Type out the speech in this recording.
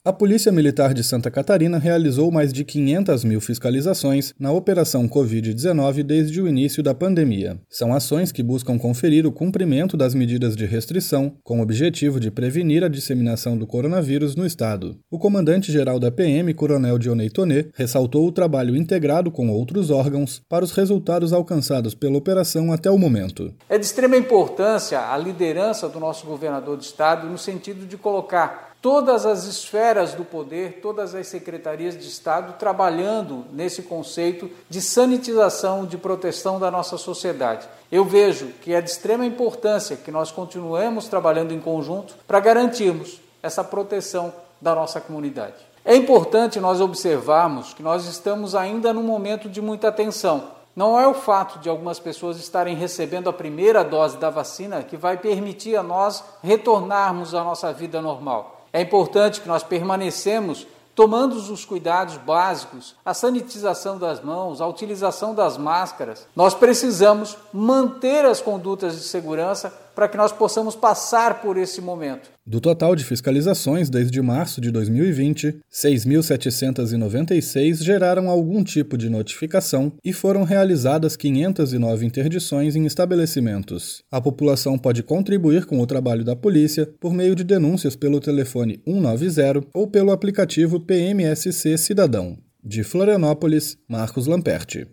A Polícia Militar de Santa Catarina realizou mais de 500 mil fiscalizações na Operação Covid-19 desde o início da pandemia. São ações que buscam conferir o cumprimento das medidas de restrição, com o objetivo de prevenir a disseminação do coronavírus no estado. O comandante-geral da PM, Coronel Dionei Tonê, ressaltou o trabalho integrado com outros órgãos para os resultados alcançados pela operação até o momento. É de extrema importância a liderança do nosso governador de estado no sentido de colocar todas as esferas do poder, todas as secretarias de Estado trabalhando nesse conceito de sanitização, de proteção da nossa sociedade. Eu vejo que é de extrema importância que nós continuemos trabalhando em conjunto para garantirmos essa proteção da nossa comunidade. É importante nós observarmos que nós estamos ainda num momento de muita tensão. Não é o fato de algumas pessoas estarem recebendo a primeira dose da vacina que vai permitir a nós retornarmos à nossa vida normal. É importante que nós permanecemos tomando os cuidados básicos, a sanitização das mãos, a utilização das máscaras. Nós precisamos manter as condutas de segurança para que nós possamos passar por esse momento. Do total de fiscalizações desde março de 2020, 6.796 geraram algum tipo de notificação e foram realizadas 509 interdições em estabelecimentos. A população pode contribuir com o trabalho da polícia por meio de denúncias pelo telefone 190 ou pelo aplicativo PMSC Cidadão. De Florianópolis, Marcos Lamperti.